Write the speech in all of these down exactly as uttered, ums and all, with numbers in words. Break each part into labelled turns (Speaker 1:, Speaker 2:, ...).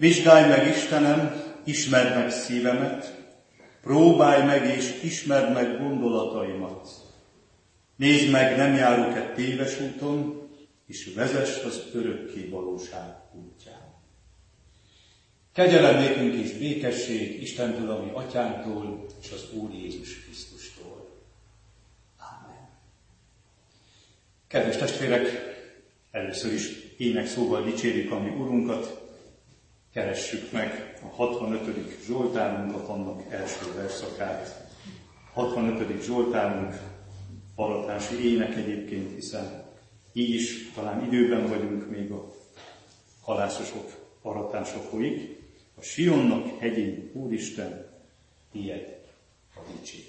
Speaker 1: Vizsgálj meg, Istenem, ismerd meg szívemet, próbálj meg és ismerd meg gondolataimat. Nézd meg, nem járok-e téves úton, és vezess az örökké valóság útján. Kegyelem nékünk és békesség Istentől, a mi Atyánktól, és az Úr Jézus Krisztustól. Ámen. Kedves testvérek, először is ének szóval dicsérjük a mi Urunkat, keressük meg a hatvanötödik Zsoltárunkat, annak első verszakát. hatvanötödik Zsoltárunk aratási ének egyébként, hiszen így is talán időben vagyunk, még a halászosok aratása folyik. A Sionnak hegyén, Úristen, tiéd a dicséret.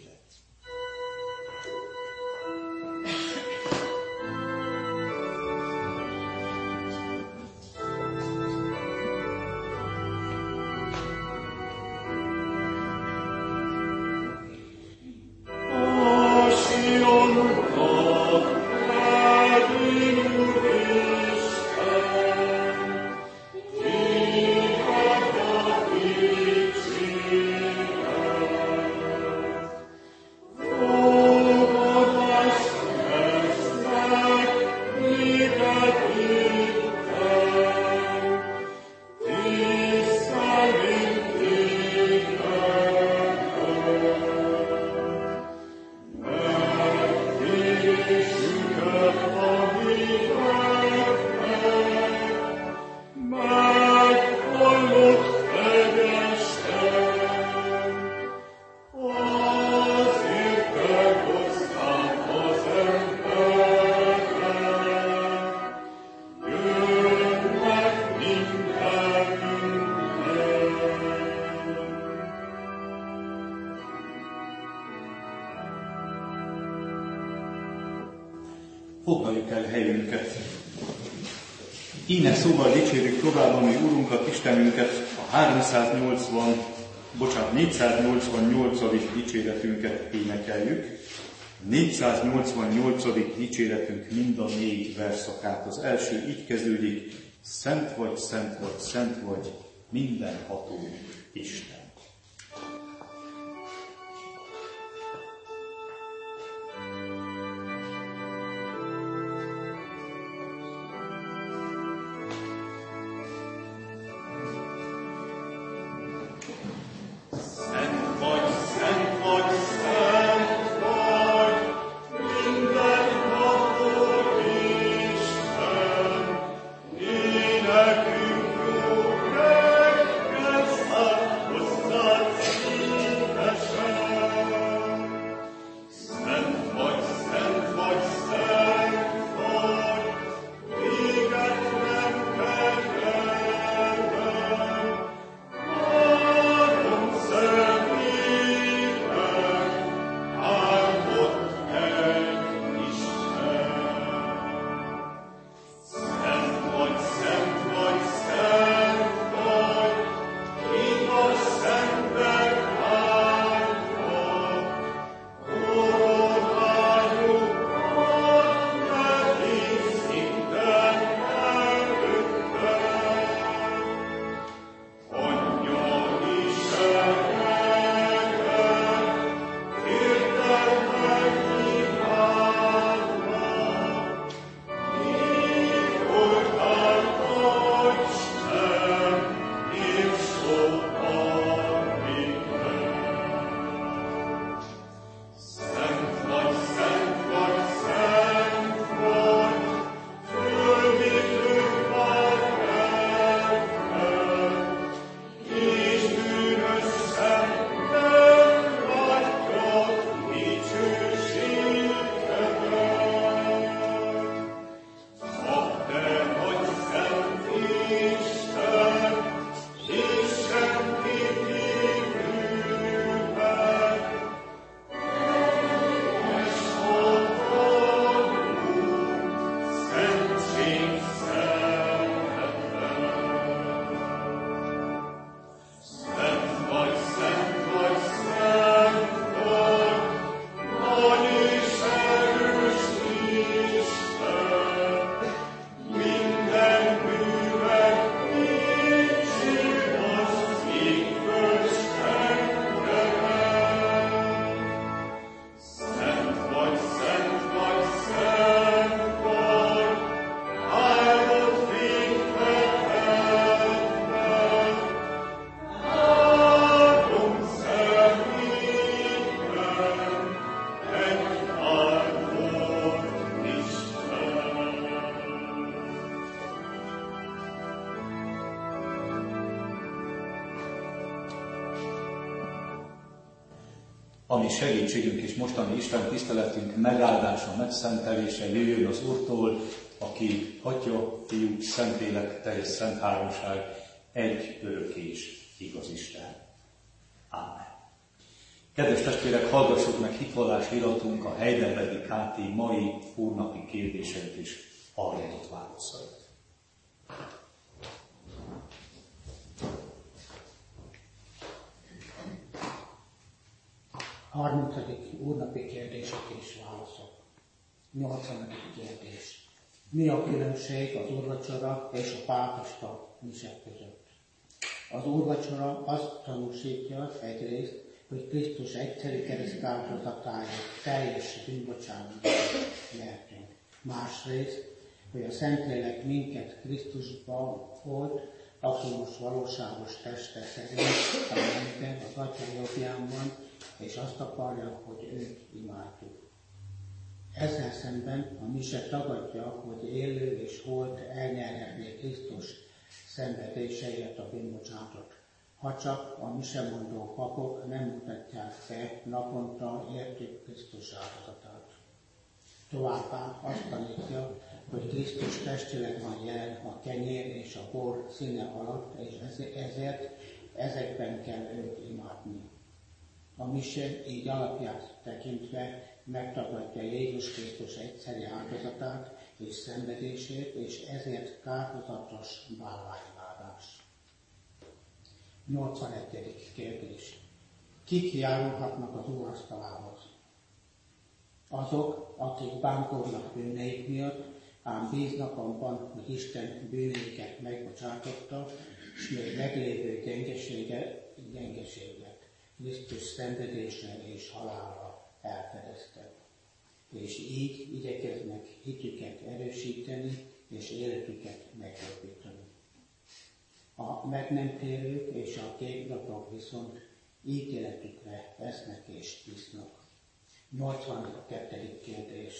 Speaker 1: Foglaljuk el helyünket. Ének szóval dicsérjük tovább a mi Urunkat, Istenünket, a háromszáznyolcvan, bocsánat, négyszáznyolcvannyolcadik dicséretünket énekeljük. négyszáznyolcvannyolcadik dicséretünk mind a négy verszakát. Az első így kezdődik: Szent vagy, szent vagy, szent vagy, mindenható Isten.
Speaker 2: Nekünk jó reggelt,
Speaker 1: ami segítségünk és mostani Isten tiszteletünk megáldása, megszentelése jöjjön az Úrtól, aki Atya, Fiú, Szentlélek, teljes szent háromság, egy örök és igaz Isten. Ámen. Kedves testvérek, hallgassuk meg hitvallás iratunk a Heidelbergi ká té mai úrnapi kérdéseit és arra adott válaszait.
Speaker 2: harmincadik úrnapi kérdések és válaszok. nyolcvanadik kérdés. Mi a különbség az úrvacsora és a pápista misek között? Az úrvacsora azt tanúsítja egyrészt, hogy Krisztus egyszerű kereszt áldozatáért teljes bűnbocsánatot nyertünk. Másrészt, hogy a Szentlélek minket Krisztusban volt, azonos valóságos teste szerint a mennyben, az Atya jobbján van, és azt akarja, hogy őt imádjuk. Ezzel szemben a mise tagadja, hogy élő és holt elnyerhetné Krisztus szenvedéseiért a bűnbocsánatot, ha csak a misemondó papok nem mutatják be naponta értük Krisztus áldozatát. Továbbá azt tanítja, hogy Krisztus testileg van jelen a kenyér és a bor színe alatt, és ezért ezekben kell őt imádni. A mise így alapját tekintve megtagadja Jézus Krisztus egyszeri áldozatát és szenvedését, és ezért kárhozatos bálványimádás. nyolcvanegyedik kérdés. Kik járulhatnak az úrasztalához? Azok, akik bántódnak bűneik miatt, ám bíznak abban, hogy Isten bűneiket megbocsátotta, és még meglévő gyengesége, gyengeséget Krisztus szenvedése és halála elfedezte. És így igyekeznek hitüket erősíteni és életüket megjobbítani. A meg nem térők és a kékdatok viszont ítéletükre esznek és isznak. nyolcvankettedik kérdés.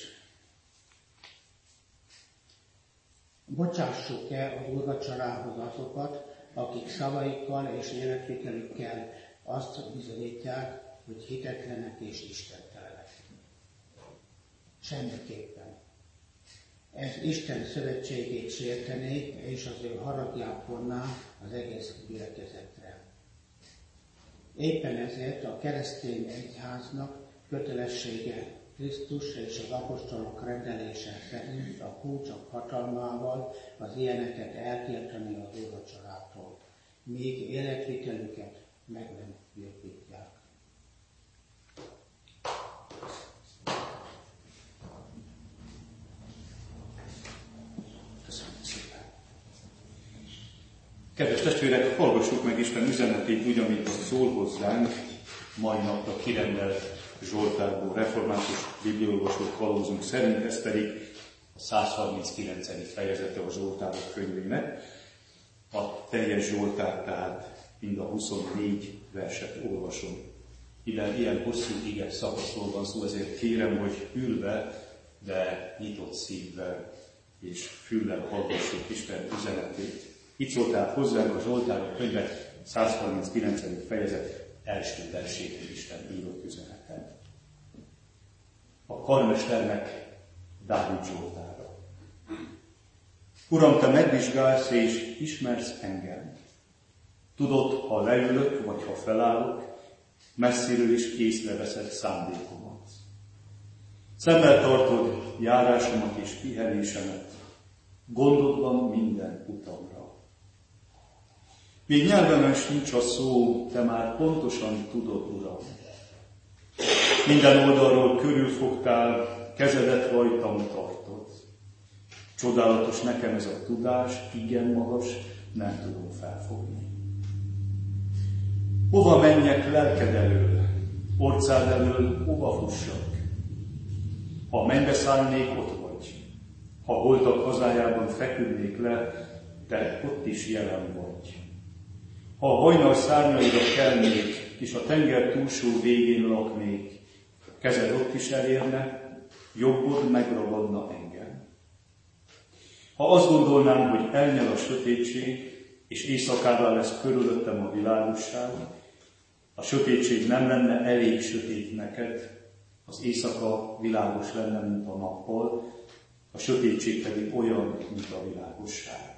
Speaker 2: Bocsássuk-e az úrvacsorához azokat, akik szavaikkal és életvitelükkel azt bizonyítják, hogy hitetlenek és istentelenek? Semmiképpen. Ez Isten szövetségét sértené, és az ő haragját vonná az egész gyülekezetre. Éppen ezért a keresztény egyháznak kötelessége Krisztus és az apostolok rendelése szerint a kulcsok hatalmával az ilyeneket eltiltani az úrvacsorától, míg életvitelüket meg nem jobbítják.
Speaker 1: Köszönöm szépen. Kedves testvérek, hallgassuk meg Isten üzenetét úgy, amit szól hozzánk mai napra kirendelt Zsoltárból református bibliaolvasók kalózunk szerint, ez pedig a százharminckilencedik fejezete a Zsoltárok könyvének. A teljes Zsoltár, tehát mind a huszonnégy verset olvasom. Ide ilyen hosszú ige szakaszról van szó, ezért kérem, hogy ülve, de nyitott szívvel és füllel hallgassuk Isten üzenetét. Itt szólt tehát hozzánk a Zsoltárok könyve százharminckilencedik fejezet első versétől Isten írott üzeneten. A karmesternek Dávid Zsoltára. Uram, te megvizsgálsz és ismersz engem. Tudod, ha leülök, vagy ha felállok, messziről is észreveszed szándékomat. Szemmel tartod járásomat és pihenésemet, gondod van minden utamra. Míg nyelvemen sincs a szó, te már pontosan tudod, Uram. Minden oldalról körülfogtál, kezedet rajtam tartod. Csodálatos nekem ez a tudás, igen magas, nem tudom felfogni. Hova menjek lelked elől, orcád elől, hova fussak? Ha mennybe szállnék, ott vagy. Ha holtak hazájában feküdnék le, te ott is jelen vagy. Ha a hajnal szárnyaira kelnék, és a tenger túlsó végén laknék, kezed ott is elérne, jobbod megragadna engem. Ha azt gondolnám, hogy elnyel a sötétség, és éjszakává lesz körülöttem a világosság, A sötétség nem lenne elég sötét neked, az éjszaka világos lenne, mint a nappal, a sötétség pedig olyan, mint a világosság.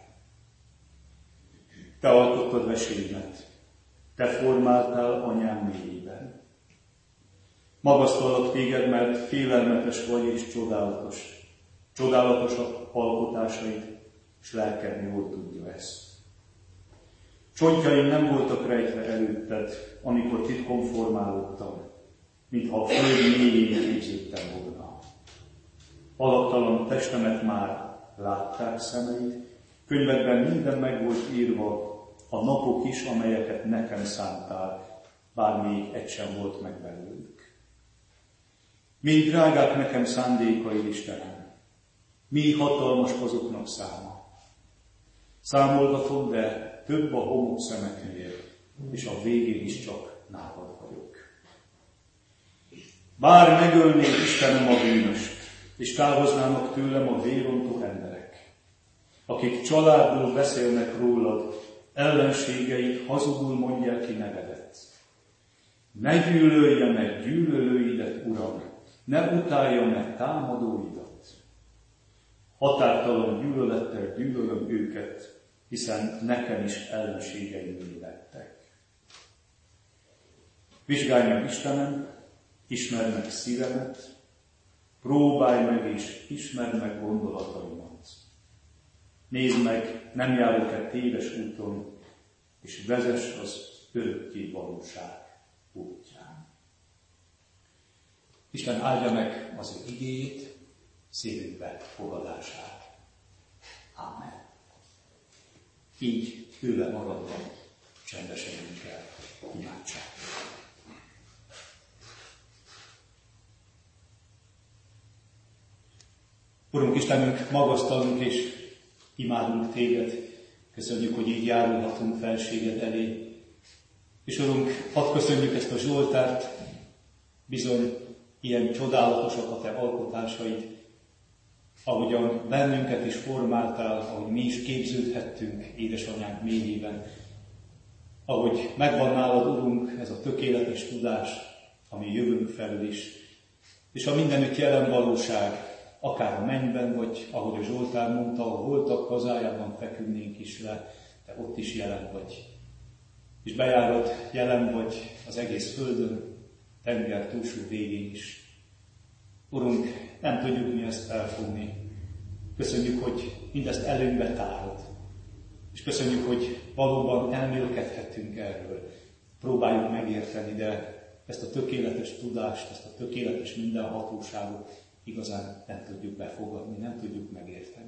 Speaker 1: Te alkottad vesélymet, te formáltál anyám mélyében. Magasztalak téged, mert félelmetes vagy és csodálatos. Csodálatosak alkotásaid, és lelkem jól tudja ezt. Csontjaim nem voltak rejtve előtted, amikor titkon formálódtam, mintha a föld mélyén képződtem volna. Alaptalan testemet már látták szemeid, könyvedben minden meg volt írva, a napok is, amelyeket nekem szántál, bár még egy sem volt meg belőlük. Még drágák nekem szándékaid, Istenem, mi hatalmas azoknak száma. Számolgatom, de több a homok szemeknél, és a végén is csak nálad vagyok. Bár megölnék, Istenem, a bűnöst, és távoznának tőlem a vérontó emberek, akik családból beszélnek rólad, ellenségeik hazugul mondják ki nevedet. Ne gyűlölje meg gyűlölőidet, Uram, ne utálja meg támadóidat. Határtalan gyűlölettel gyűlölöm őket, hiszen nekem is ellenségeim lettek. Vizsgálj meg, Istenem, ismerd meg szívemet, próbálj meg és ismerd meg gondolataimat. Nézd meg, nem járok-e téves úton, és vezess az örökké valóság útján. Isten áldja meg az ő igéjét, szívünkbe fogadását. Ámen. Így tőle maradva csendesedjünk el imádság. Urunk Istenünk, magasztalunk és imádunk téged. Köszönjük, hogy így járulhatunk felséged elé. És Urunk, hadd köszönjük ezt a Zsoltárt, bizony ilyen csodálatosak a te alkotásaid, ahogyan bennünket is formáltál, ahogy mi is képződhettünk édesanyánk mélyében, ahogy megvan nálad, Urunk, ez a tökéletes tudás, ami jövünk felül is, és a mindenütt jelen valóság, akár a mennyben, vagy ahogy a Zsoltár mondta, ahol voltak hazájában feküdnénk is le, te ott is jelen vagy. És bejárod, jelen vagy az egész földön, tenger túlsó végén is. Urunk, nem tudjuk mi ezt elfogni. Köszönjük, hogy mindezt előnybe tárod. És köszönjük, hogy valóban elmélkedhetünk erről. Próbáljuk megérteni, de ezt a tökéletes tudást, ezt a tökéletes mindenhatóságot igazán nem tudjuk befogadni, nem tudjuk megérteni.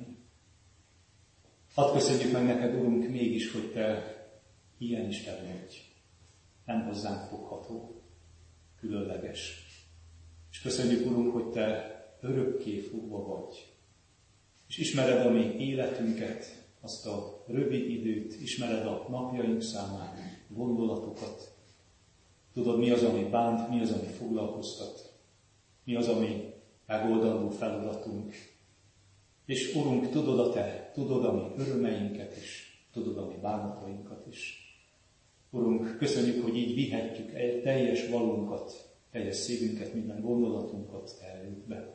Speaker 1: Hadd köszönjük meg neked, Urunk, mégis, hogy te ilyen Isten vagy. Nem hozzánk fogható, különleges. És köszönjük, Urunk, hogy te örökké fogva vagy. És ismered a mi életünket, azt a rövid időt, ismered a napjaink számán, gondolatokat. Tudod, mi az, ami bánt, mi az, ami foglalkoztat, mi az, ami megoldandó feladatunk. És Urunk, tudod a te, tudod a mi örömeinket is, tudod a mi bánatainkat is. Urunk, köszönjük, hogy így vihetjük egy teljes valunkat, teljes szívünket, minden gondolatunkat elődbe.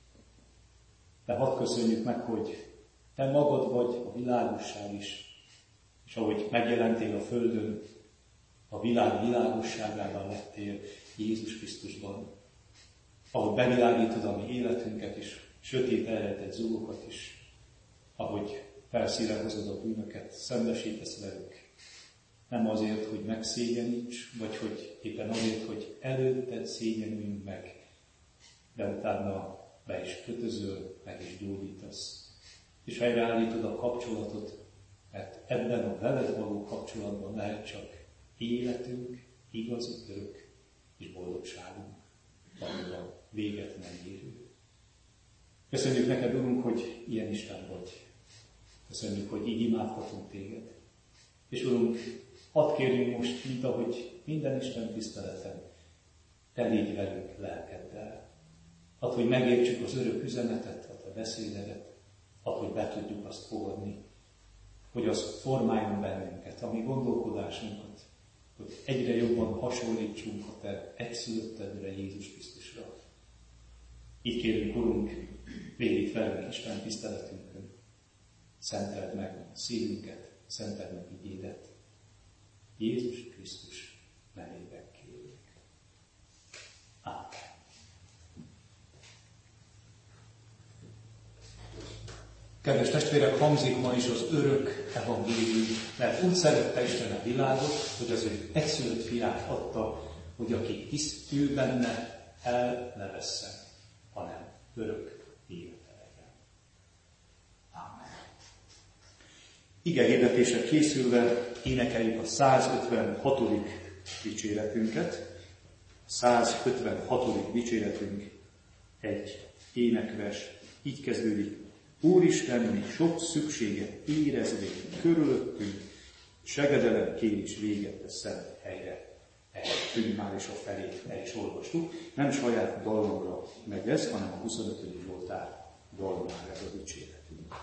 Speaker 1: De hadd köszönjük meg, hogy te magad vagy a világosság is, és ahogy megjelentél a földön, a világ világosságában lettél Jézus Krisztusban, ahogy bevilágítod a mi életünket is, sötét elrejtett zugokat is, ahogy felszínre hozod a bűnöket, szembesítesz velük. Nem azért, hogy megszégyeníts, vagy hogy éppen azért, hogy előtted szégyenüljünk meg, de utána be is kötözöl, meg is gyógyítasz. És helyreállítod a kapcsolatot, mert ebben a veled való kapcsolatban lehet csak életünk, igazi örök és boldogságunk, valóban véget nem érő. Köszönjük neked, Urunk, hogy ilyen Isten vagy. Köszönjük, hogy így imádhatunk téged. És Urunk, hadd kérjünk most, mint ahogy minden Isten tiszteleten, te légy velünk lelkeddel. Hadd, hogy megértsük az örök üzenetet, a te beszédedet, hadd, hogy be tudjuk azt fogadni, hogy az formáljon bennünket, a mi gondolkodásunkat, hogy egyre jobban hasonlítsunk a Te egyszülöttedre, Jézus Krisztusra. Így kérünk, Urunk, védj velünk Isten tiszteletünkön. Szenteld meg a szívünket, szenteld meg igédet. Jézus Krisztus nevében kérjük. Ámen. Kedves testvérek, hangzik ma is az örök evangélium, mert úgy szerette Isten a világot, hogy az ő egyszülött fiát adta, hogy aki hisz ő benne, el ne vesszen, hanem örök élete legyen. Ámen. Ige hirdetésre készülve énekeljük a százötvenhatodik dicséretünket. A százötvenhatodik dicséretünk egy énekvers, így kezdődik. Úristen, mi sok szükséget érezvén körülöttünk, segedelem kérés véget a szent helyre. Eljöttünk már is a felét, el is olvastuk. Nem saját dallamra megy ez, hanem a huszonötödik Zsoltár dalmára ez a dicséretünk.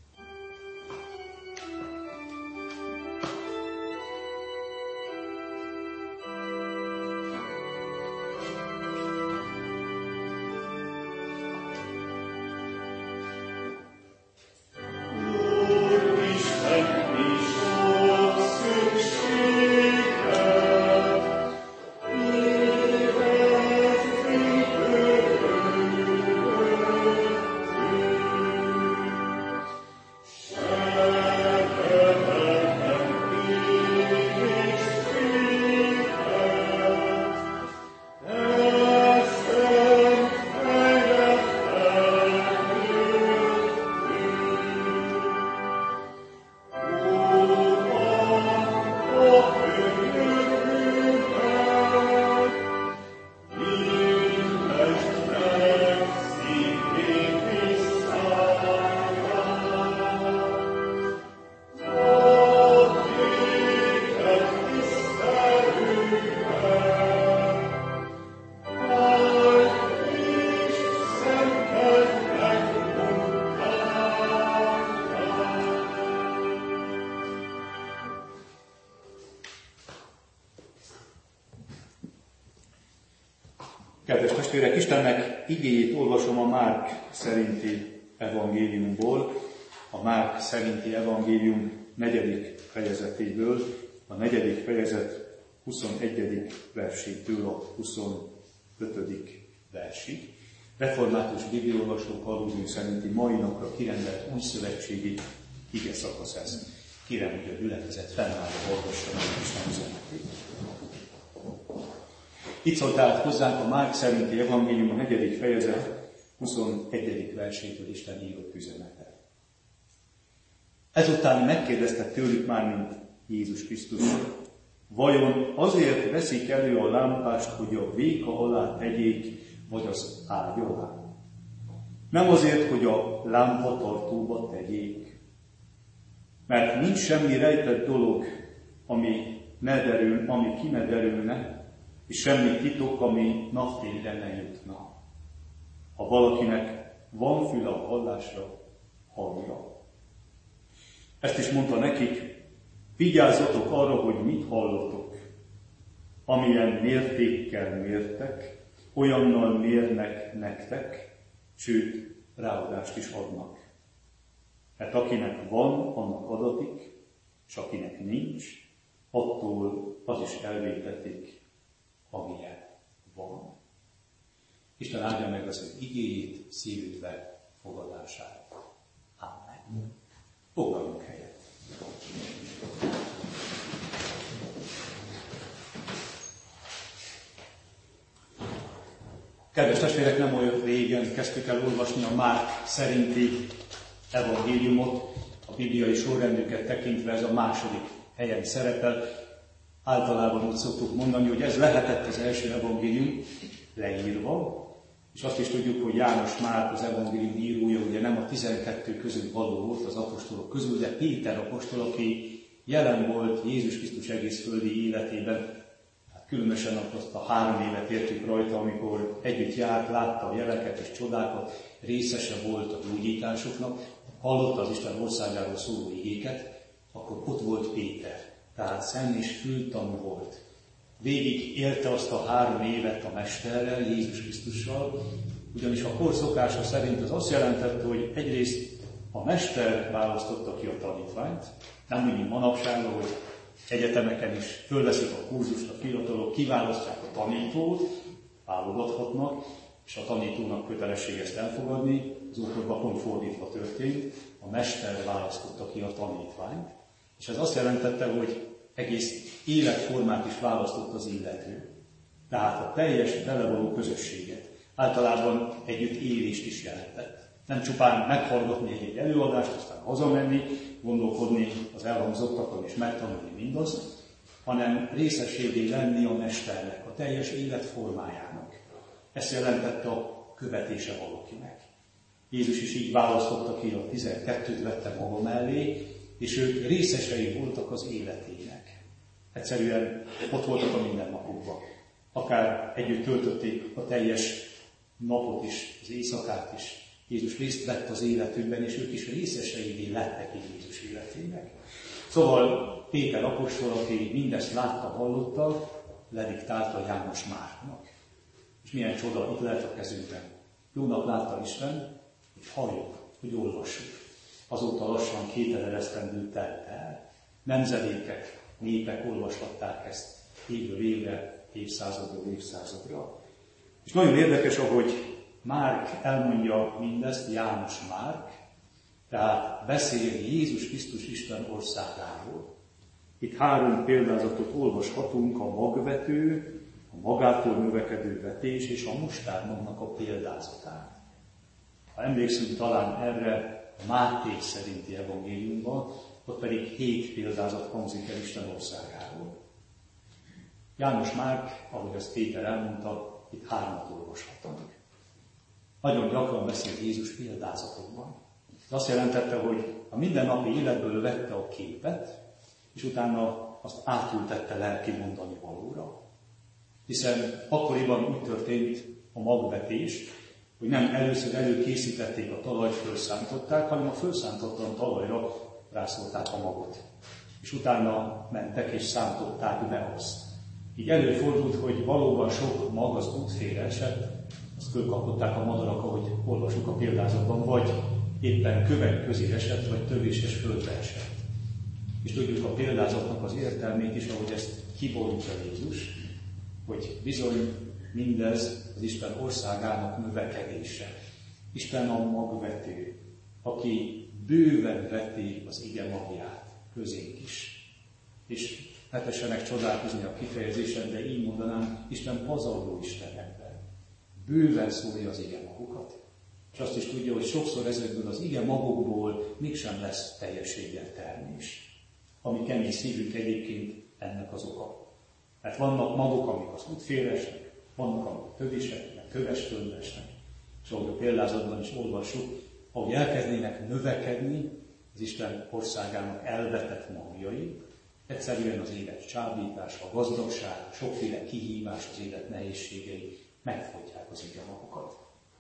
Speaker 1: Kedves testvérek, Istennek igéjét olvasom a Márk szerinti evangéliumból, a Márk szerinti evangélium negyedik fejezetéből, a negyedik fejezet huszonegyedik versétől a huszonötödik versig. Református bibliaolvasók aludni szerinti mai napra kirendelt újszövetségi ige szakasz ez. Kérem, hogy a gyülekezet fennállva olvassa meg Isten üzenetét. Itt szólt át hozzánk a Márk szerinti evangélium a negyedik fejezet huszonegyedik versétől Isten írott üzenete. Ezután megkérdezte tőlük már, mint Jézus Krisztus, vajon azért veszik elő a lámpást, hogy a véka alá tegyék, vagy az ágy alá? Nem azért, hogy a lámpatartóba tegyék. Mert nincs semmi rejtett dolog, ami, ne derül, ami ki ne derülne, és semmi titok, ami napfényre ne jutna. Ha valakinek van füle a hallásra, hallja. Ezt is mondta nekik, vigyázzatok arra, hogy mit hallotok. Amilyen mértékkel mértek, olyannal mérnek nektek, sőt, ráadást is adnak. Mert akinek van, annak adatik, és akinek nincs, attól az is elvétetik, amilyen van. Isten áldja meg az ő igéjét, szívünkbe fogadására. Amen. Foglaljunk helyet. Kedves testvérek, nem olyan régen kezdtük el olvasni a Márk szerinti evangéliumot, a bibliai sorrendünket tekintve ez a második helyen szerepel. Általában úgy szoktuk mondani, hogy ez lehetett az első evangélium leírva, és azt is tudjuk, hogy János Márk, az evangélium írója, ugye nem a tizenkettő között való volt az apostolok közül, de Péter apostol, aki jelen volt Jézus Krisztus egész földi életében, hát különösen azt a három évet értük rajta, amikor együtt járt, látta a jeleket és csodákat, részese volt a gyógyításoknak, hallotta az Isten országáról szóló igéket, akkor ott volt Péter. Tehát szem és fültanú volt. végig élte azt a három évet a Mesterrel, Jézus Krisztussal, ugyanis a kor szokása szerint az azt jelentette, hogy egyrészt a Mester választotta ki a tanítványt, nem úgy, mint manapság, hogy egyetemeken is fölveszik a kurzust a fiatalok, kiválasztják a tanítót, válogathatnak, és a tanítónak kötelesség ezt elfogadni, az ókorban pont fordítva történt, a Mester választotta ki a tanítványt, és ez azt jelentette, hogy egész életformát is választott az illető. Tehát a teljes belevaló közösséget. Általában együtt élést is jelentett. Nem csupán meghallgatni egy előadást, aztán hazamenni, gondolkodni az elhangzottakon és megtanulni mindazt, hanem részességé lenni a Mesternek, a teljes életformájának. Ezt jelentette a követése valakinek. Jézus is így választotta ki, a tizenkettőt vette maga mellé, és ők részesei voltak az életének. Egyszerűen ott voltak a mindennapokban. Akár együtt töltötték a teljes napot is, az éjszakát is. Jézus részt vett az életükben, és ők is részeseivé lettek Jézus életének. Szóval Péter apostol, aki mindezt látta, hallotta, lediktálta János Márknak. És milyen csoda, itt lehet a kezünkben. Jónak látta Isten, hogy halljuk, hogy olvassuk. Azóta lassan kétezer esztendő telt el. Nemzedékek, népek olvashatták ezt évről évre, évszázadról évszázadra. És nagyon érdekes, ahogy Márk elmondja mindezt, János Márk, tehát beszél Jézus Krisztus Isten országáról. Itt három példázatot olvashatunk, a magvető, a magától növekedő vetés és a mustármagnak a példázatát. Ha emlékszünk talán erre a Máté szerinti evangéliumban, ott pedig hét példázat hangzik el Isten országáról. János Márk, ahogy ezt Péter elmondta, itt hármat olvashatunk. Nagyon gyakran beszélt Jézus példázatokban. Ez azt jelentette, hogy a mindennapi életből vette a képet, és utána azt átültette lelki mondani valóra. Hiszen akkoriban úgy történt a magvetés, hogy nem először előkészítették a talajt, fölszántották, hanem a fölszántottan talajra rászolták a magot. És utána mentek és szántották be azt. Így előfordult, hogy valóban sok mag az útfélre esett, azt fölkapották a madarak, ahogy olvasjuk a példázatban, vagy éppen kövek közé esett, vagy tövéses földre esett. És tudjuk a példázatnak az értelmét is, ahogy ezt kibontja Jézus, hogy bizony mindez az Isten országának növekedése. Isten a magvető, aki bőven veti az ige magját közénk is. És ne tessenek csodálkozni a kifejezésen, de így mondanám, Isten pazarló Isten ebben. Bőven szólja az ige magukat. És azt is tudja, hogy sokszor ezekből az ige magokból mégsem lesz teljességgel termés. Ami kemény szívünk egyébként ennek az oka. Mert vannak magok, amik az útfélre esnek, vannak, amik tövisek, meg köves földre esnek. És ahogy a példázatban is olvassuk, ahogy elkezdenek növekedni az Isten országának elvetett magjai, egyszerűen az élet csábítása, a gazdagság, sokféle kihívás, az élet nehézségei megfogják az ige magukat.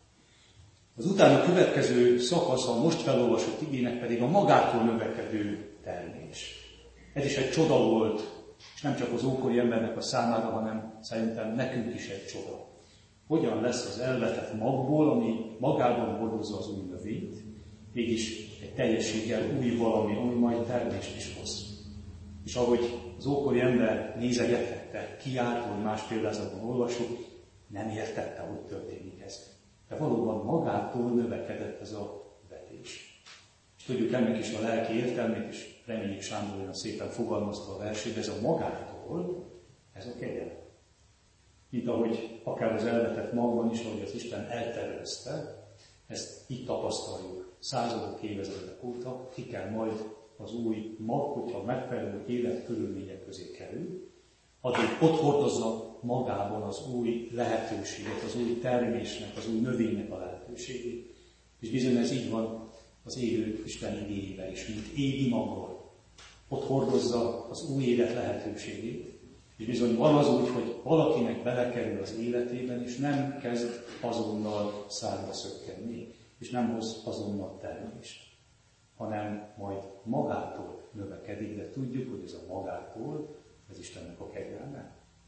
Speaker 1: Az utána következő szakasz, a most felolvasott igének pedig a magától növekedő termés. Ez is egy csoda volt, és nem csak az ókori embernek a számára, hanem szerintem nekünk is egy csoda. Hogyan lesz az elvetett magból, ami magában hordozza az új növényt, mégis egy teljességgel új valami, ami majd termést is hoz. És ahogy az ókori ember nézegethette, kiállt, hogy más példázatban olvasjuk, nem értette, hogy történik ez. De valóban magától növekedett ez a vetés. És tudjuk ennek is a lelki értelmét, és reméljük Sándor olyan szépen fogalmazta a versét, ez a magától, ez a kegyelem. Mint ahogy akár az elvetett magban is, ahogy az Isten eltervezte, ezt itt tapasztaljuk századok, évezredek óta, ki kell majd az új mag, hogyha megfelelő életkörülmények közé kerül, addig ott hordozza magában az új lehetőséget, az új termésnek, az új növénynek a lehetőségét. És bizony ez így van az élő Isten igéjében is, mint égi maggal. Ott hordozza az új élet lehetőségét, és bizony van az úgy, hogy valakinek belekerül az életében, és nem kezd azonnal szárba szökkenni, és nem hoz azonnal termést, hanem majd magától növekedik, de tudjuk, hogy ez a magától, ez Istennek a kegyelme.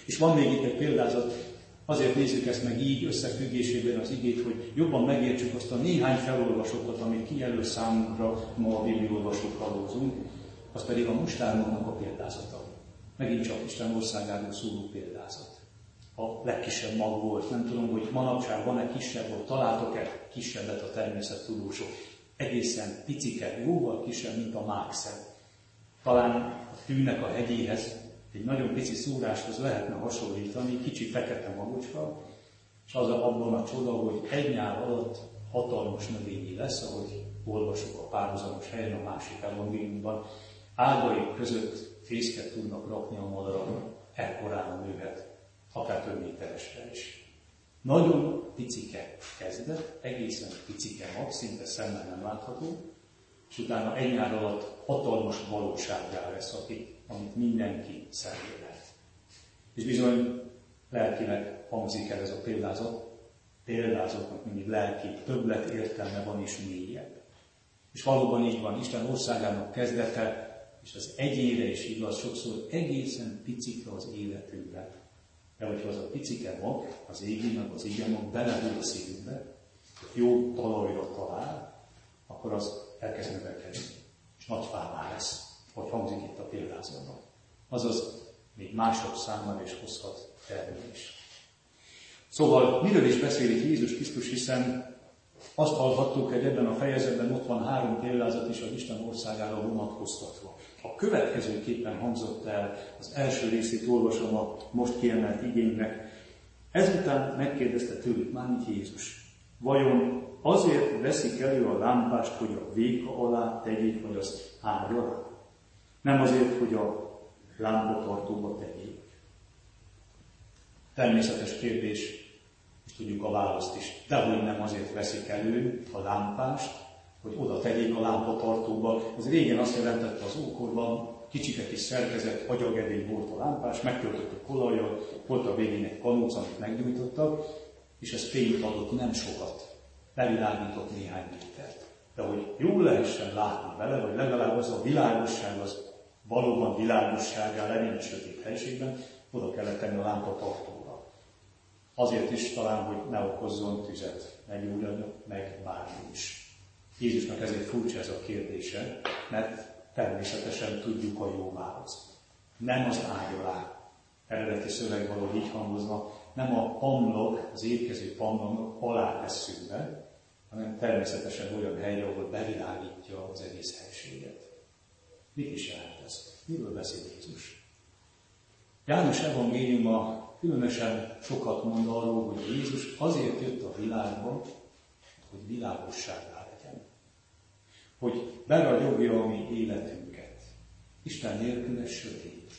Speaker 1: És van még itt egy példázat, azért nézzük ezt meg így összefüggésében az igét, hogy jobban megértsük azt a néhány felolvasókat, amit kijelöl számunkra ma a bibliolvasók kalózunk, az pedig a mustármagnak a példázata. Megint csak Isten országáról szóló példázat. A legkisebb mag volt. Nem tudom, hogy manapság van-e kisebb, vagy találtok-e kisebbet a természettudósok. Egészen picike, jóval kisebb, mint a mákszem. Talán a tűnek a hegyéhez, egy nagyon pici szúráshoz lehetne hasonlítani, kicsi fekete magocska, és az abban a csoda, hogy egy nyár alatt hatalmas növényi lesz, ahogy olvasok a párhuzamos helyen a másik evangéliumban, ágaik között fészket tudnak rakni a madarak, ekkorán nőhet, akár több méteresre is. Nagyon picike kezdet, egészen picike mag, szinte szemmel nem látható, és utána egy nyár alatt hatalmas valósággá lesz, amit mindenki szemlélhet. És bizony lelkileg hangzik el ez a példázat, példázatnak mindig lelki többlet értelme van és mélyebb. És valóban így van, Isten országának kezdete, és az egyére is igaz, sokszor egészen picike az életünkben. De hogyha az a picike mag, az égi mag, az igen mag belehúl a szívünkbe, jó talajra talál, akkor az elkezd növekedni, és nagy fává lesz, hogy hangzik itt a példázatban. Azaz még mások számára is hozhat termelés. Szóval miről is beszélik Jézus Krisztus, hiszen azt hallhattuk, hogy ebben a fejezetben ott van három példázat is az Isten országára vonatkoztatva. A következőképpen hangzott el, az első részét olvasom a most kiemelt igénynek. Ezután megkérdezte tőlük, mármint Jézus, vajon azért veszik elő a lámpást, hogy a véka alá tegyék, vagy az ágy alá? Nem azért, hogy a lámpatartóba tegyék. Természetes kérdés, és tudjuk a választ is. Dehogy nem azért veszik elő a lámpást, hogy oda tegyék a lámpatartóba. Ez régen azt jelentette az ókorban, kicsike kis szerkezet, agyagedény volt a lámpás, megtöltöttük olajjal, volt a végén egy kanóc, amit meggyújtottak, és ez fényt adott nem sokat. Bevilágított néhány métert. De hogy jól lehessen látni vele, vagy legalább az a világosság, az valóban világosságá legyen a sötét helységben, oda kellett tenni a lámpatartóra. Azért is talán, hogy ne okozzon tüzet, ne gyújtson meg bármi is. Jézusnak ezért furcsa ez a kérdése, mert természetesen tudjuk a jó választ. Nem az ágy alá. Eredeti szöveg valahogy így hangozna, nem a pamlok, az étkező pamlok alá tesszük be, hanem természetesen olyan helyre, ahol bevilágítja az egész helységet. Mit is jelent ez? Miről beszél Jézus? János evangéliuma különösen sokat mond arról, hogy Jézus azért jött a világba, hogy világossággá legyen. Hogy beragyogja a mi életünket. Isten nélkül ez sötét.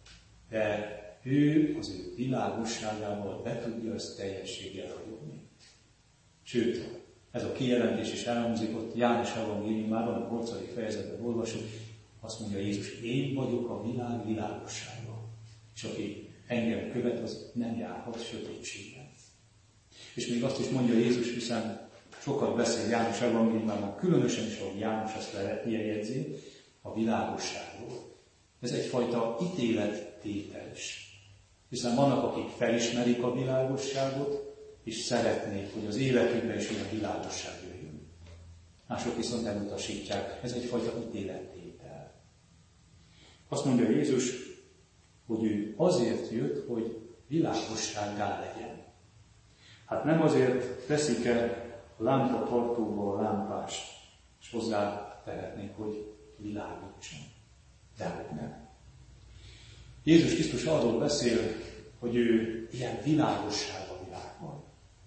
Speaker 1: De ő az ő világosságával be tudja ezt teljességgel ragyogni. Sőt, ez a kijelentés is elhangzik ott János evangéliumában, a nyolcadik fejezetben olvasjuk, azt mondja Jézus, én vagyok a világ világossága. És aki engem követ, az nem járhat sötétségben. És még azt is mondja Jézus, hiszen sokat beszél János evangéliumában, különösen is, ahogy János ezt jegyzi, a világosságról. Ez egyfajta ítélettétel is. Hiszen vannak, akik felismerik a világosságot, és szeretnék, hogy az életükben is olyan világosság jöjjön. Mások viszont elutasítják. Ez egyfajta ítélettétel. Azt mondja Jézus, hogy ő azért jött, hogy világossággá legyen. Hát nem azért teszik el a lámpatartóba a lámpást, és hozzá tehetnék, hogy világítson. De nem. Jézus Krisztus arról beszél, hogy ő ilyen világosság a világban.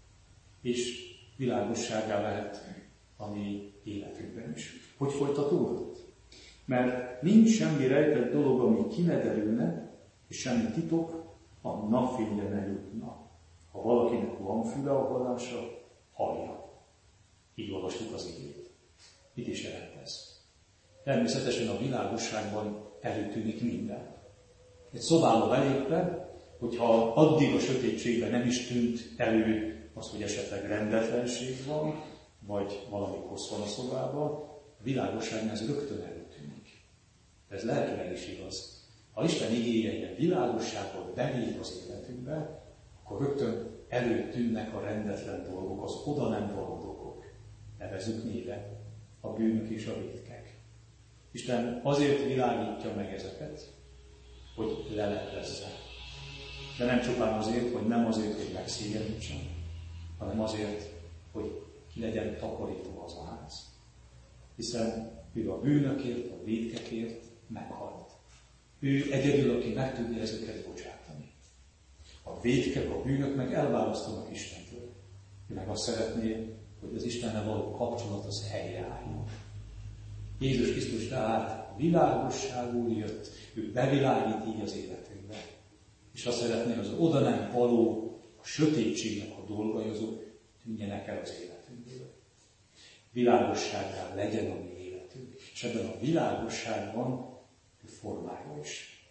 Speaker 1: És világosságá lehet a mi életünkben is. Hogy folytatódott? Mert nincs semmi rejtett dolog, ami ki ne derülne, és semmi titok, a napfényre ne jutna. Ha valakinek van füle a hallásra, hallja. Így olvastuk az igét. Mit is jelent ez? Természetesen a világosságban előtűnik minden. Egy szobába belépve, hogyha addig a sötétségben nem is tűnt elő az, hogy esetleg rendetlenség van, vagy valami kosz van a szobában, a világosságnál ez rögtön előtűnik. De ez lelkileg is igaz.
Speaker 3: Ha Isten igéje ilyen világossággal belép az életünkbe, akkor rögtön előtűnnek a rendetlen dolgok, az oda nem való dolgok. Nevezzük néven a bűnök és a vétkek. Isten azért világítja meg ezeket, hogy leleplezze. De nem csupán azért, hogy nem azért, hogy megszégyenítsen, hanem azért, hogy ki legyen takarítva az a ház. Hiszen ő a bűnökért, a vétkekért meghalt. Ő egyedül, aki meg tudja ezeket bocsátani. A vétkek, a bűnök meg elválasztanak Istentől. Ő meg azt szeretné, hogy az Istennel való kapcsolat az helyreálljon. Jézus Krisztus tehát világosságul jött, ő bevilágít így az életünkbe. És azt szeretné, hogy az oda nem való, a sötétségnek a dolgai, azok tűnjenek el az életünkből. Világossággá legyen a mi életünk. És ebben a világosságban ő formálja is.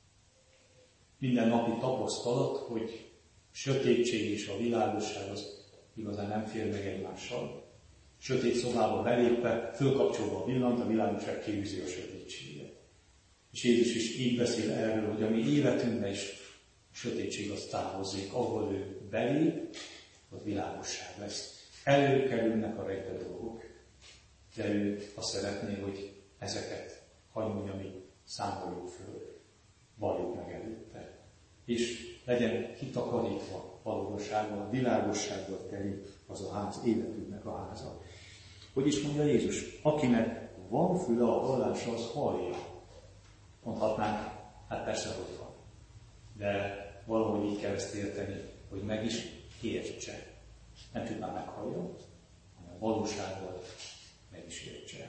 Speaker 3: Minden napi tapasztalat, hogy a sötétség és a világosság az igazán nem fér meg egymással. Sötét szobába belépve, fölkapcsolva a villant, a világosság kiűzi a sötétséget. És Jézus is így beszél erről, hogy a mi életünkben is a sötétség az távozzék, ahol ő belép, ott világosság lesz. Előkerülnek a rejtett dolgok, de ő azt szeretné, hogy ezeket, hagy mondjam, mi számoljuk föl, valljuk meg előtte. És legyen kitakarítva valósággal, világossággal teli az a ház, életünknek a háza. Hogy is mondja Jézus, akinek van füle a hallásra, az hallja. Mondhatnánk, hát persze, hogy van. De valahogy így kell ezt érteni, hogy meg is értse. Nem csupán meghallja, hanem valósággal meg is értse.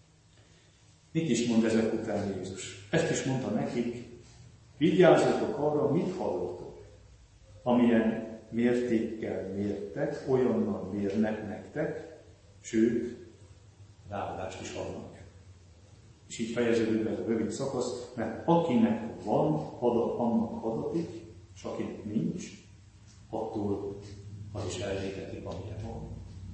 Speaker 3: Mit is mond ezek után Jézus? Ezt is mondta nekik, vigyázzatok arra, mit hallottok. Amilyen mértékkel mértek, olyannal mérnek nektek, sőt, ráadást is adnak. És így fejeződik be ez a rövid szakasz, mert akinek van, adat, annak adatik, és akinek nincs, attól az is elvégetik, amilyen van.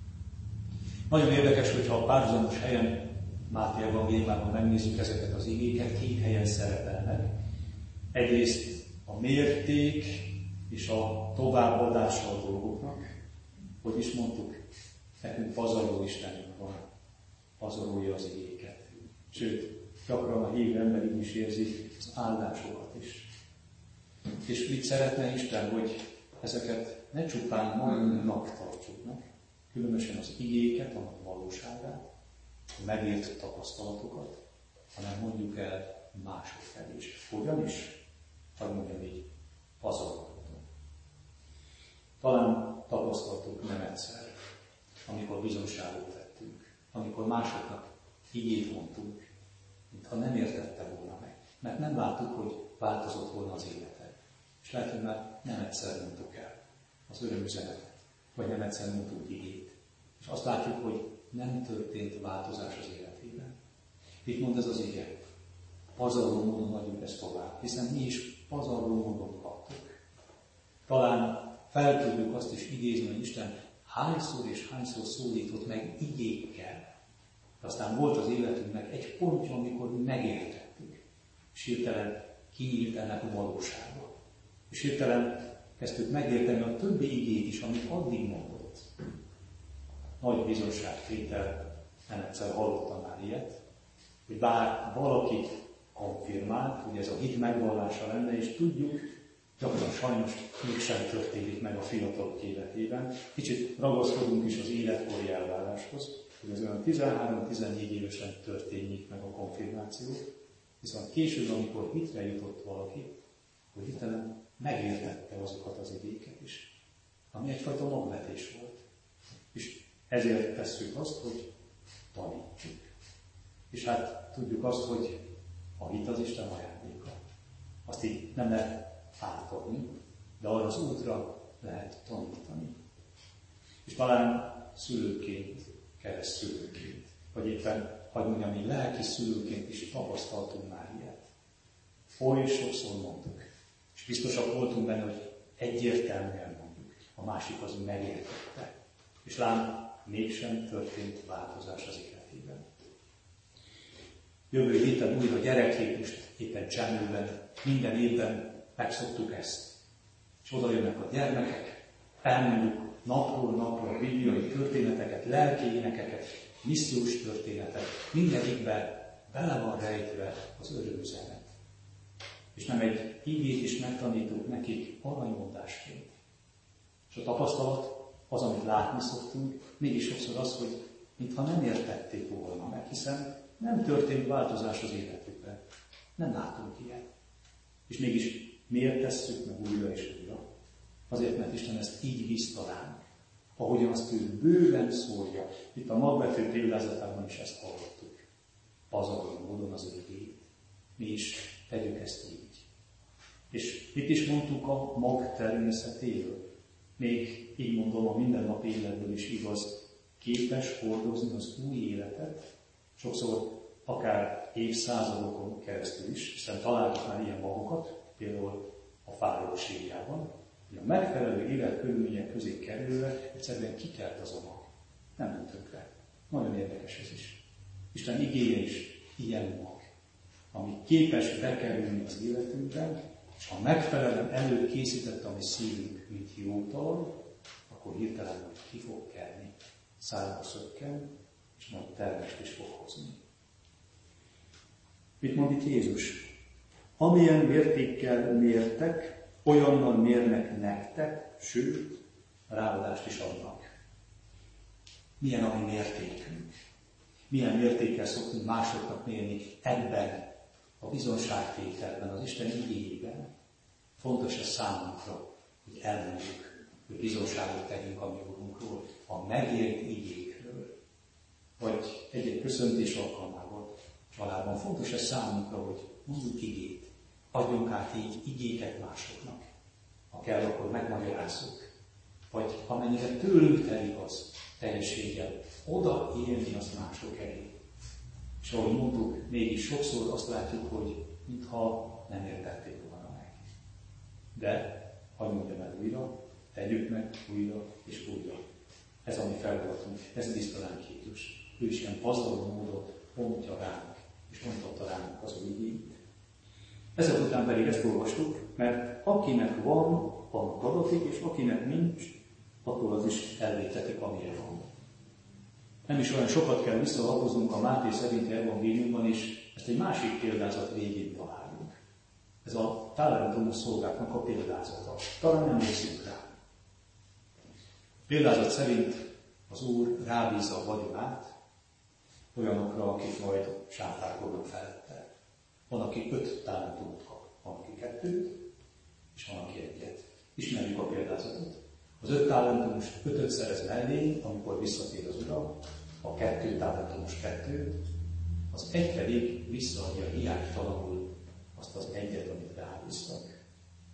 Speaker 3: Nagyon érdekes, hogyha a párhuzamos helyen, Máté evangéliumában megnézzük ezeket az igéket, két helyen szerepelnek. Egyrészt a mérték és a továbbadása a dolgoknak. Hogy is mondtuk, nekünk pazarló Istenünk van, pazarolja az igéket. Sőt, gyakran a hívő ember így is érzi az áldásokat is. És mit szeretne Isten, hogy ezeket ne csupán magunknak tartsuk meg, különösen az igéket, annak valóságát, a megért tapasztalatokat, hanem mondjuk el mások felé is. Hogyan is? Hogy mondjam így, pazarolni. Talán tapasztaltuk nem egyszer, amikor bizonyságot tettünk, amikor másoknak igét mondtunk, mintha nem értette volna meg. Mert nem láttuk, hogy változott volna az élete. És lehet, hogy már nem egyszer mondtuk el az örömüzenetet, vagy nem egyszer mondtuk igét. És azt látjuk, hogy nem történt változás az életében. Itt mond ez az ige. Pazarló módon adjuk ezt tovább, hiszen mi is pazarló módon kaptuk. Talán fel tudjuk azt is idézni, hogy Isten hányszor és hányszor szólított meg igékkel. Aztán volt az életünknek egy pontja, amikor mi megértettük. És hirtelen kinyílt ennek a valósága. És hirtelen kezdtük megérteni a többi igét is, amit addig mondott. Nagy bizonságtétel, nem egyszer hallottam már ilyet, hogy bár valakit konfirmált, hogy ez a hit megvallása lenne, és tudjuk, gyakran sajnos mégsem történik meg a fiatalok életében. Kicsit ragaszkodunk is az életkori elváráshoz, hogy ez olyan tizenhárom-tizennégy évesen történik meg a konfirmáció, viszont később, amikor hitre jutott valaki, hogy hirtelen megértette azokat az igéket is, ami egyfajta magvetés volt. És ezért tesszük azt, hogy tanítjuk. És hát tudjuk azt, hogy a hit az Isten ajándéka. Azt így nem lehet átadni, de arra az útra lehet tanítani. És talán szülőként, kereszt szülőként, vagy éppen, hogy mondjam, mi lelki szülőként is tapasztaltunk már ilyet. Oly sokszor mondtuk, és biztosak voltunk benne, hogy egyértelműen mondjuk, a másik az megértette. És lám, mégsem történt változás az életében. Jövő héten újra gyerekképést éppen Csemőben, minden évben megszoktuk ezt. És oda jönnek a gyermekek, elmondjuk napról napra bibliai történeteket, lelki énekeket, missziós történetet, mindegyikben bele van rejtve az örömüzenet. És nem egy igét is megtanítunk nekik aranymondásként. És a tapasztalat, az, amit látni szoktunk, mégis sokszor az, hogy mintha nem értették volna meg, hiszen nem történt változás az életükben. Nem látunk ilyet. És mégis miért tesszük meg újra és újra? Azért, mert Isten ezt így bízta ránk, ahogyan azt ő bőven szólja. Itt a magbetű példázatában is ezt hallottuk. Pazarló módon az ő hét. Mi is tegyük ezt így. És mit is mondtuk a mag természetéről? Még így mondom, a mindennapi életből is igaz, képes hordozni az új életet, sokszor akár évszázadokon keresztül is, hiszen találtuk már ilyen magokat, például a fáraó sírjában, hogy a megfelelő életkörülmények közé kerülve egyszerűen kikelt az a mag. Nem ment tönkre. Nagyon érdekes ez is. Isten igéje is ilyen mag, ami képes bekerülni az életünkben, és ha megfelelően előkészítette a mi szívünk, mint jó talaj, akkor hirtelen majd ki fog kelni, szájba szökken, és majd termést is fog hozni. Mit mond itt Jézus? Amilyen mértékkel mértek, olyannal mérnek nektek, sőt, ráadást is adnak. Milyen a mi mértékünk? Milyen mértékkel szoktunk másoknak mérni ebben a bizonságtételben, az Isten igéjében? Fontos ez számunkra, hogy elmondjuk, hogy bizonságot tegyünk a mi Urunkról, a megért igékről, vagy egy-egy köszöntés alkalmával családban. Fontos ez számunkra, hogy mondjuk igét, adjunk át így igéket másoknak. Ha kell, akkor megmagyarázzuk. Vagy amennyire tőlünk telik az teljességgel, oda élni azt mások elé. És ahogy mondtuk, mégis sokszor azt látjuk, hogy mintha nem értették volna meg. De, hadd mondjam el újra, tegyük meg újra és újra. Ez a mi feladatunk, ez bízta ránk Jézus. Ő is ilyen pazarló módon mondja ránk, és mondhatta ránk az ő igényt. Ezek után pedig ezt olvastuk, mert akinek van, annak adatik, és akinek nincs, attól az is elvétetik, amilyen van. Nem is olyan sokat kell visszalapoznunk a Máté szerinti evangéliumban is, ezt egy másik példázat végén találjuk. Ez a talentumos szolgáknak a példázata. Talán emlékszünk rá. Példázat szerint az Úr rábízza a vagyonát olyanokra, akik majd sáfárkodnak felette. Van, aki öt talentumot kap, van, aki kettőt, és van, aki egyet. Ismerjük a példázatot. Az öt talentumos ötöt szerez mellé, amikor visszatér az Ura, a kettő talentumos kettőt, az egy pedig visszaadja hiánytalanul azt az egyet, amit rábíztak.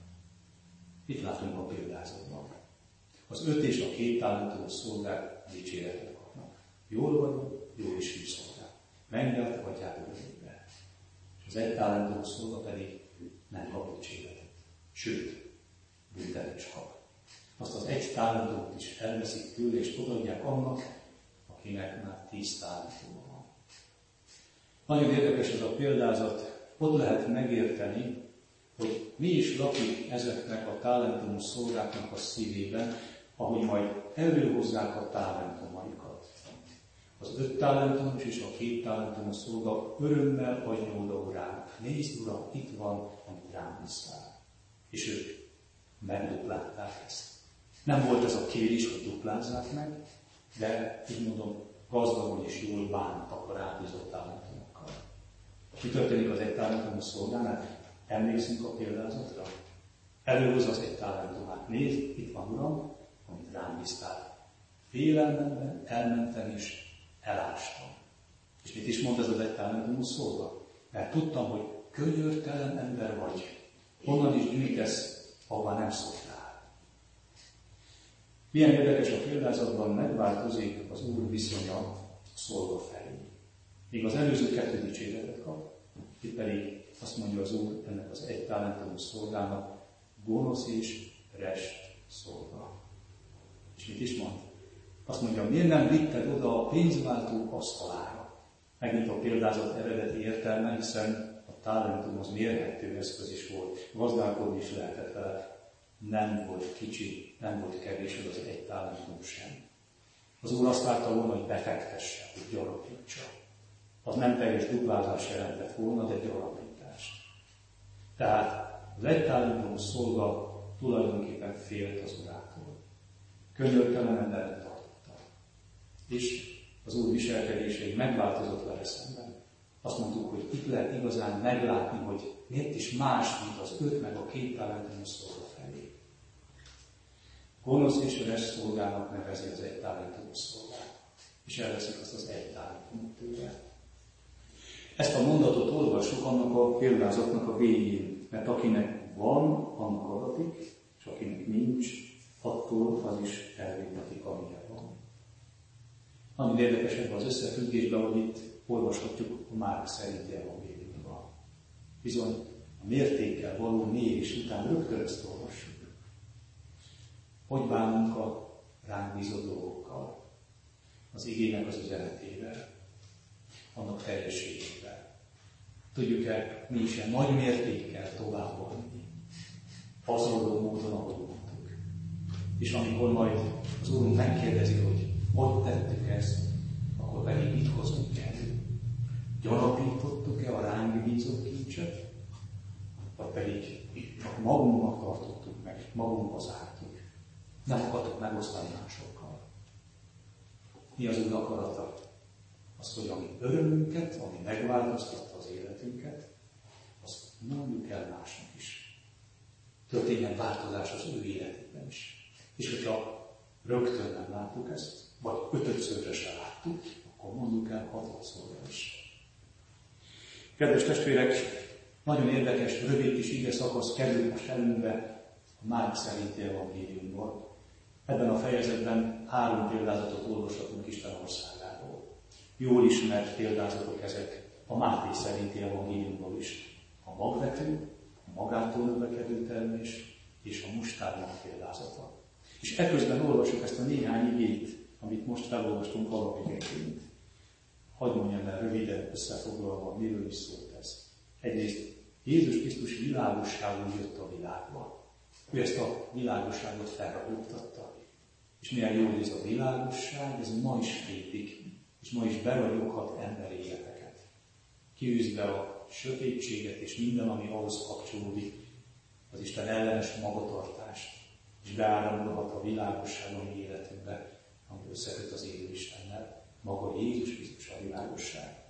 Speaker 3: Itt látunk a példázatban. Az öt és a két talentumos szolgák dicséretet kapnak. Jól vagyok, jó és hű szolgák. Menj el, te atyád örömébe. És az egy talentumos szolga pedig nem kap dicséretet. Sőt, büntetést kap. Azt az egy talentumot is elveszik tőle, és odaadják annak, akinek már tíz talentuma van. Nagyon érdekes ez a példázat, ott lehet megérteni, hogy mi is lakik ezeknek a talentumos szolgáknak a szívében, ahogy majd előhozzák a talentumaikat. Az öt talentumos és a két talentumos szolga örömmel adja oda Urának. Nézd, Uram, itt van, amit rám bíztál. És ők megduplálták ezt. Nem volt ez a kérés, hogy duplázzák meg, de így mondom, gazdagon és jól bántak a rábízott talentumokkal. Mi történik az egy talentumos szolgánál? Emlékszünk a példázatra? Előhozza az egy talentumát. Nézd, itt van Uram, amit rám bíztál. Félelmemben elmentem és elástam. És mit is mond ez az egy talentumos szolga? Mert tudtam, hogy könyörtelen ember vagy. Honnan is gyűjtesz, ahová nem szoktál. Milyen érdekes a példázatban, megváltozik az Úr viszonya a szolga felé. Míg az előző kettő dicséretet kap, itt pedig azt mondja az Úr ennek az egy talentumos szolgának, gonosz és rest szolga. És mit is mond? Azt mondja, miért nem vitted oda a pénzváltó asztalára? Megint a példázat eredeti értelme, hiszen a talentum az mérhető eszköz is volt. Gazdálkodni is lehetett vele. Nem volt kicsi, nem volt kevés, az az egy talentum sem. Az Úr azt várta volna, hogy befektesse, hogy gyarapítsa. Az nem teljes duplázás jelentett volna, de gyarapítás. Tehát az egy talentum szolga tulajdonképpen félt az Urától. Könyörtelenül ellen tartotta. És az Úr viselkedései megváltozott vele szemben. Azt mondtuk, hogy itt lehet igazán meglátni, hogy miért is más, mint az öt meg a két talentum szolga felé. Gonosz és üres szolgának nevezi az egy talentum szolgát, és elveszik azt az egy talentumot tőle. Ezt a mondatot olvassuk annak a példázatnak a végén, mert akinek van, annak adatik, és akinek nincs, attól az is elvétetik, amilyen van. Ami érdekesebb az összefüggésben, hogy itt olvashatjuk a Márk szerinti evangéliumban. Bizony a mértékkel való mérés után rögtön ezt olvassuk. Hogy bánunk a ránk bízott dolgokkal, az igének az üzenetével, annak teljességével. Tudjuk-e mi is ilyen nagy mértékkel továbbadni, pazarló módon, ahogy mondtuk. És amikor majd az Úrunk megkérdezi, hogy hogy tettük ezt, akkor pedig mit hozunk elő? Gyarapítottuk-e a ránk bízott kincset? Vagy pedig csak magunknak tartottuk meg, magunkba zártuk. Nem akartuk megosztani másokkal. Mi az Úr akarata? Az, hogy ami örömünket, ami megváltoztatta az életünket, azt mondjuk el másnak is. Történjen változás az ő életében is. És hogyha rögtön nem láttuk ezt, vagy ötödszörre se láttuk, akkor mondjuk el hatodszorra is. Kedves testvérek, nagyon érdekes, rövid kis ige szakasz kerül most előbe a Márk szerinti evangéliumban. Ebben a fejezetben három példázatot olvashatunk Isten országáról. Jól ismert példázatok ezek a Máté szerinti evangéliumból is. A magvető, a magától növekedő termés és a mustárnak példázata. És eközben olvasjuk ezt a néhány igét, amit most felolvastunk alapigéként. Hadd mondjam el röviden összefoglalva, miről is szólt ez. Egyrészt Jézus Krisztus világosságul jött a világba. Ő ezt a világosságot felragyogtatta. És milyen jó, hogy ez a világosság, ez ma is fétik, és ma is beragyoghat emberi életeket. Kiűz be a sötétséget és minden, ami ahhoz kapcsolódik, az Isten ellenes magatartást, és beáramolhat a világosság a mi életünkbe, ami összeköt az élő Istennel. Maga Jézus Krisztus a világosság.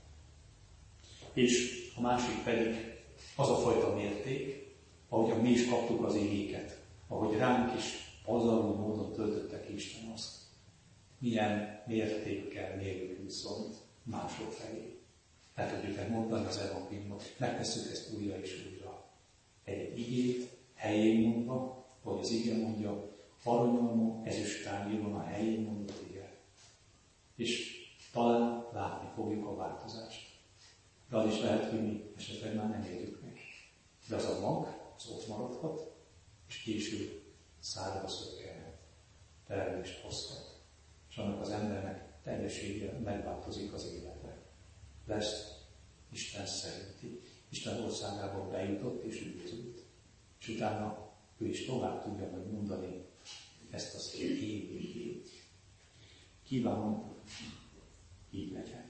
Speaker 3: És a másik pedig az a fajta mérték, ahogyan mi is kaptuk az igéket, ahogy ránk is pazarló módon töltötte ki Isten azt. Milyen mértékkel mérjük viszont mások felé. El tudjuk-e mondani az evangéliumot, megtesszük ezt újra és újra. Egy igét helyén mondva, vagy az ige mondja, aranyalma, ezüstárgyúron a helyén mondott ige. És talán látni fogjuk a változást. De az is lehet, hogy mi esetleg már nem érjük meg. De az a mag, az ott maradhat, és később szárba szökkelhet, termelést hozhat. És annak az embernek teljességgel megváltozik az élete. Lesz Isten szerinti. Isten országában bejutott és üdvözült. És utána ő is tovább tudja meg mondani ezt az évét. Kívánom, így legyen.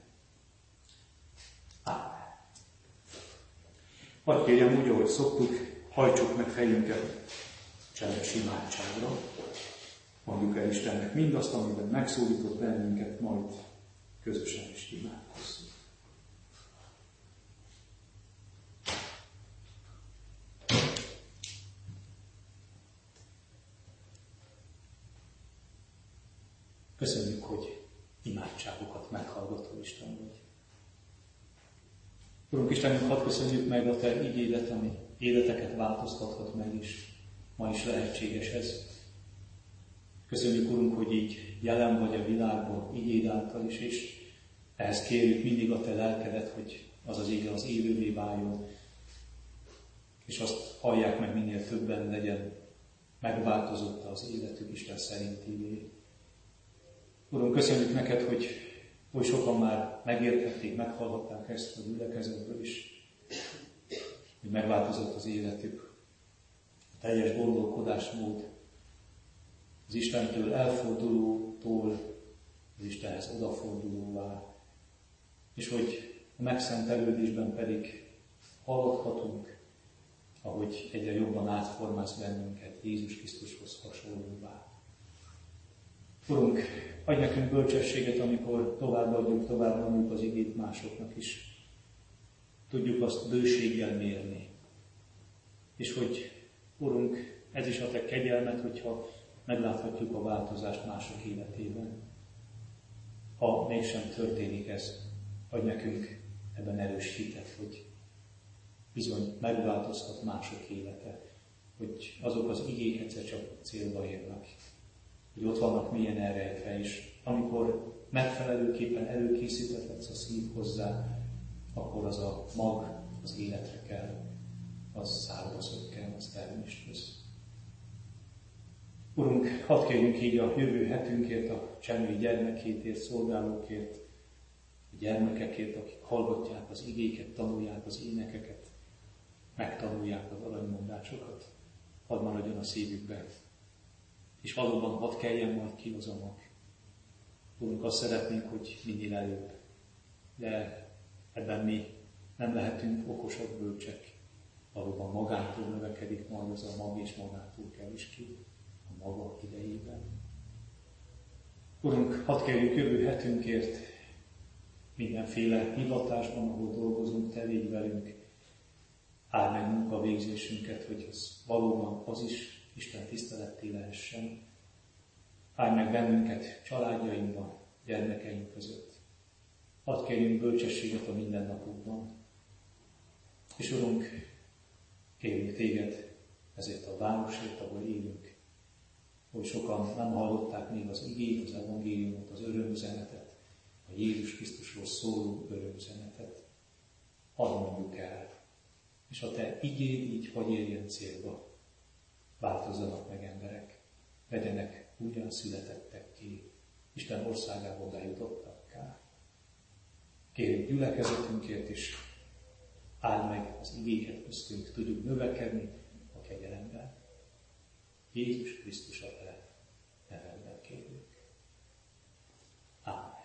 Speaker 3: Ámen. Hadd kérjem úgy, ahogy szoktuk, hajtsuk meg fejünket csendes imádságra. Mondjuk el Istennek mindazt, amiben megszólított bennünket, majd közösen is imádkozzunk. Köszönjük, hogy imádságokat meghallgató Isten vagy. Urunk Istenünk, hadd köszönjük meg a Te igédet, ami életeket változtathat meg, és ma is lehetséges ez. Köszönjük, Urunk, hogy így jelen vagy a világban, igéd által is, és ehhez kérjük mindig a Te lelkedet, hogy az az ige az élővé váljon, és azt hallják meg minél többen, legyen megváltozott az életük Isten szerintivé. Uram, köszönjük neked, hogy Oly sokan már megértették, meghallhatták ezt a gyülekezetből is, hogy megváltozott az életük. A teljes gondolkodásmód, az Istentől elfordulótól az Istenhez odafordulóvá, és hogy a megszentelődésben pedig haladhatunk, ahogy egyre jobban átformáz bennünket Jézus Krisztushoz hasonlóvá. Urunk, adj nekünk bölcsességet, amikor továbbadjuk, tovább mondjuk az igét másoknak is. Tudjuk azt bőséggel mérni. És hogy, Urunk, ez is a Te kegyelmed, hogyha megláthatjuk a változást mások életében. Ha mégsem történik ez, adj nekünk ebben erős hitet, hogy bizony megváltozhat mások élete, hogy azok az igék egyszer csak célba érnek, hogy ott vannak mélyen elrejtve is. Amikor megfelelőképpen előkészített a szív hozzá, akkor az a mag az életre kell, az szárba szökkel, az termést hoz. Urunk, hadd kérjünk így a jövő hetünkért, a Csernői gyermekétért, szolgálókért, a gyermekekért, akik hallgatják az igéket, tanulják az énekeket, megtanulják az aranymondásokat, hadd maradjon a szívükben. És valóban hadd keljen majd ki az a mag. Urunk, azt szeretnénk, hogy minél előbb, de ebben mi nem lehetünk okosak, bölcsek. Valóban magától növekedik majd az a mag, és magától kell is ki a maga idejében. Urunk, hadd kérjük jövő hetünkért, mindenféle hivatásban, ahol dolgozunk, Te légy velünk, áld meg munkavégzésünket, hogy az valóban az is Isten tiszteletté lehessen. Áld meg bennünket családjainkban, gyermekeink között. Hadd kérjünk bölcsességet a mindennapokban. És Urunk, kérjük Téged ezért a városért, ahol élünk, hogy sokan nem hallották még az igét, az evangéliumot, az örömüzenetet, a Jézus Krisztusról szóló örömüzenetet. Hadd mondjuk el, és a Te igéd így hagy érjen célba. Változzanak meg emberek, legyenek újra születettekké, Isten országába bejutottakká. Kérjük gyülekezetünkért is, áld meg az igéket köztünk, tudjuk növekedni a kegyelemben. Jézus Krisztus a Te nevedben kérjük. Ámen.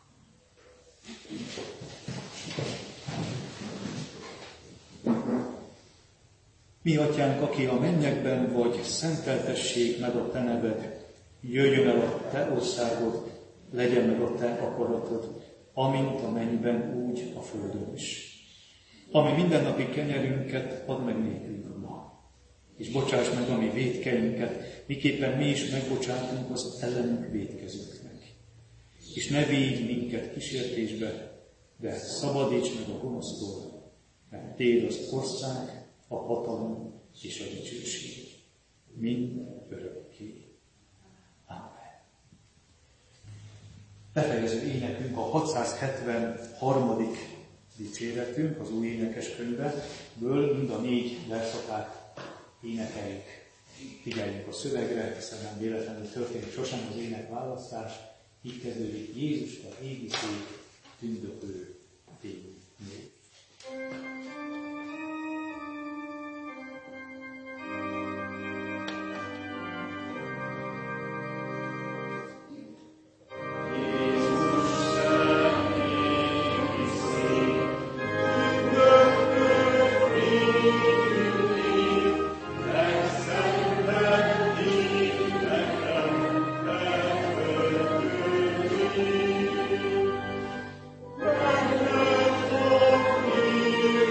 Speaker 3: Mi atyánk, aki a mennyekben vagy, szenteltessék meg a Te neved, jöjjön el a Te országod, legyen meg a Te akaratod, amint a mennyben, úgy a földön is. Ami mindennapi kenyerünket add meg nékünk ma, és bocsáss meg a mi vétkeinket, miképpen mi is megbocsátunk az ellenünk vétkezőknek. És ne védj minket kísértésbe, de szabadíts meg a gonosztól, mert Téd az ország, a hatalom és a dicsőség. Mind örökké. Amen. Befejező énekünk a hatszázhetvenharmadik dicséretünk az új énekeskönyvből, mind a négy verszakát énekeljük. Figyeljünk a szövegre, hiszen nem véletlenül történik sosem az énekválasztás. Így kezdődik: Jézus a égi szék, tündöklő fény név.
Speaker 4: Thank you.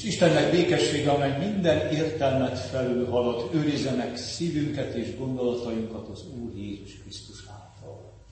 Speaker 3: Istennek békessége, amely minden értelmet felülhalad, őrizze meg szívünket és gondolatainkat az Úr Jézus Krisztus által.